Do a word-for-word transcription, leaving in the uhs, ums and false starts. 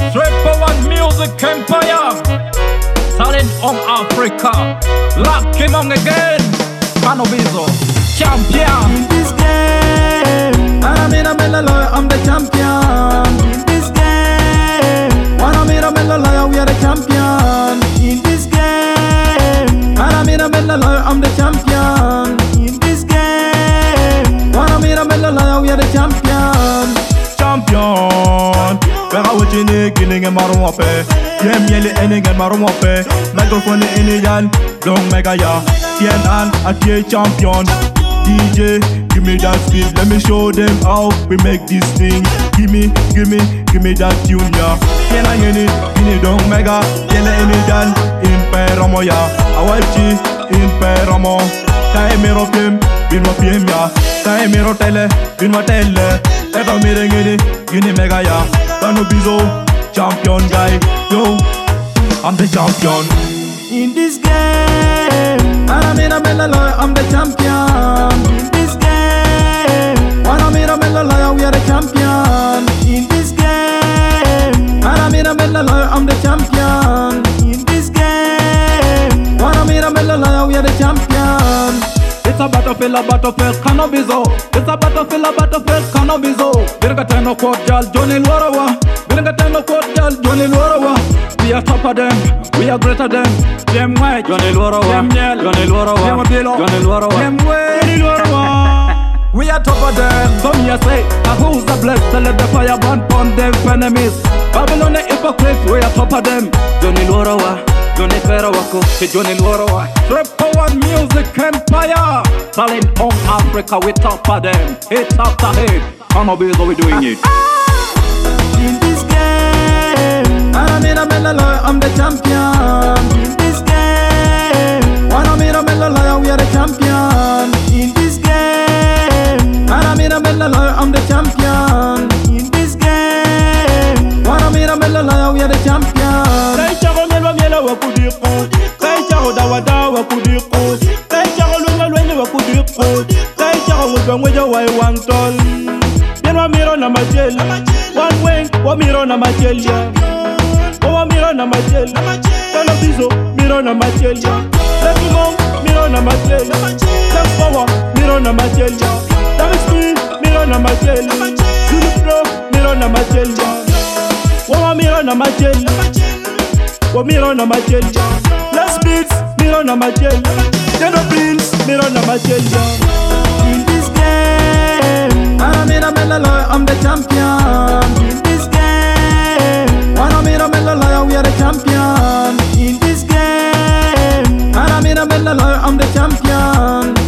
Straightforward music empire, talent on Africa. Lock him on again. Panovizo, champion. In this game, I'm in a mellow, I'm the champion. In this game, when I'm in a mellow, we are the champion. In this game, I'm in a mellow, I'm the champion. In this game, when I'm in a mellow, we are the champion. Champion, Vera wachini killing a maru wape. Yem yeli ening and maru wape. Microphone inian, long mega ya. Tien an atie champion. D J, give me that speed, let me show them how we make this thing. Give me, give me, give me that tune ya. Tien an yeni, yeni dong mega. Yele inian, in peramo ya. Awachi, in peramo. Kai mero pim, bin wa pim ya. Kai mero tele, bin wa tele. Ever me the gini, gini mega ya. Panovizo, champion guy. Yo, I'm the champion. In this game, I'm in a mellow, I'm the champion. In this game, when I'm in a mellow, we are the champion. In this game, I'm in a mellow, I'm the champion. In this game, when I'm in a mellow, we are the champion. It's a battlefield, a battlefield, Panovizo. It's a battlefield, a battlefield, Panovizo. Birga teno quote jal, Johnny Lwarawa. Birga teno quote jal, Johnny Lwarawa. We are top of them, we are greater than them white, Johnny Lwarawa. Them yellow, Johnny Lwarawa. Them below, Johnny Lwarawa. Them way, Johnny Lwarawa. We are top of them. Some here say, ah, who's the blessed? Let the fire burn upon them enemies. Babylon the hypocrites, we are top of them. Johnny Lwarawa. Johnny Ferawako, Johnny Lwarawa. Straightforward music empire, talent on Africa, we top of them. Hit after hit, Panovizo, we doing it. In this game, I'm in a mellow, I'm the champion. In this game, when I'm in a mellow, we are the champion. In this game, I'm in a mellow, I'm the champion. In this game, when I'm in a mellow, we are the champion. Wakudiko, Kai Chao Dawada Wakudiko, Kai Chao Lunga Wakudiko, Kai Chao Wangwaja Wai Wangton. Yenwa Miro na Majel, one wing, wa Miro na Majel, wa Miro na Majel, Panovizo, Miro na Majel, Let me go, Miro na Majel, Let's power, Miro na Majel, Davis Queen, Miro na Majel, Zulu Pro, Miro na Majel, wa Miro na Majel. Wa miro na majel, last beats, miro na majel, Jeno Prince, miro na majel. In this game, I'm in a mellow, I'm the champion. In this game, when I'm in a mellow, we are the champion. In this game, I'm in a mellow, I'm the champion.